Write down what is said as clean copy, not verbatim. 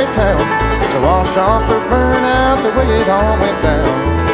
town to wash off or burn out the way it all went down.